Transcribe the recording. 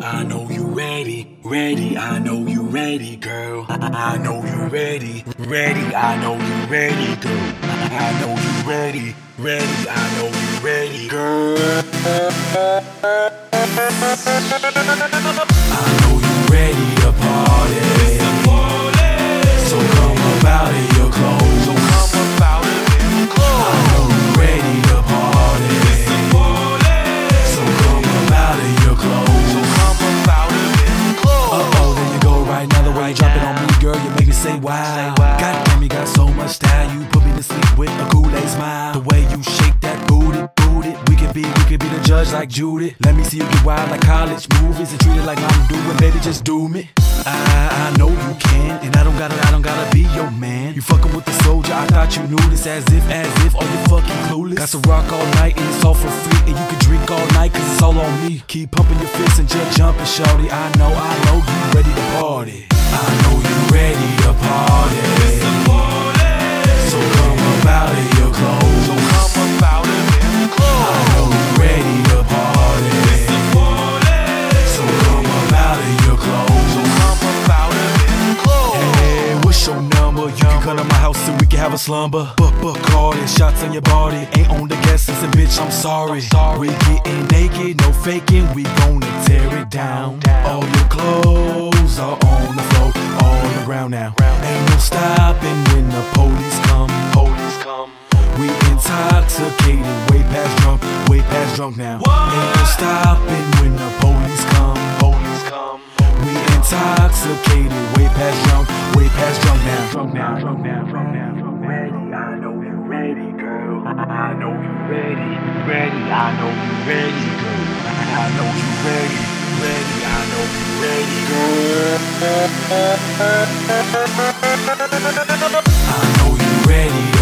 I know you ready, ready, I know you ready, girl. I know you ready, ready, I know you ready, girl. I know you ready, ready, I know you ready, girl. I know you ready to party. So come about in your clothes. I know you ready to party. So come about in your clothes. Uh-oh, there you go right now. The way you drop it on me, girl, you make me say wow. God damn, you got so much style. You put me to sleep with a Kool-Aid smile. The way you shake that booty. We could be the judge like Judy. Let me see you get wild like college movies and treat it like I'm doing. Baby, just do me. I know you can, and I don't gotta be your man. You fucking with the soldier, I thought you knew this. As if, are you fucking clueless? Got to rock all night and it's all for free, and you can drink all night cause it's all on me. Keep pumping your fists and just jumping, shorty. I know you ready to party. I know you ready to party. So come about in your clothes. I know you ready to party. So come about in your clothes. Hey, what's your number? You can come to my house and we can have a slumber. But calling shots on your body. Ain't on the gas and bitch, I'm sorry. We getting naked, no faking. We gonna tear it down. All your clothes are on the floor, on the ground now. Ain't no stopping when the police come. We intoxicated, way past drunk now. Ain't no stopping when the police come. We intoxicated, way past drunk now. Ready, I know you ready, girl. I know you ready, I know you ready, girl. I know you ready, I know you ready, girl. I know you ready.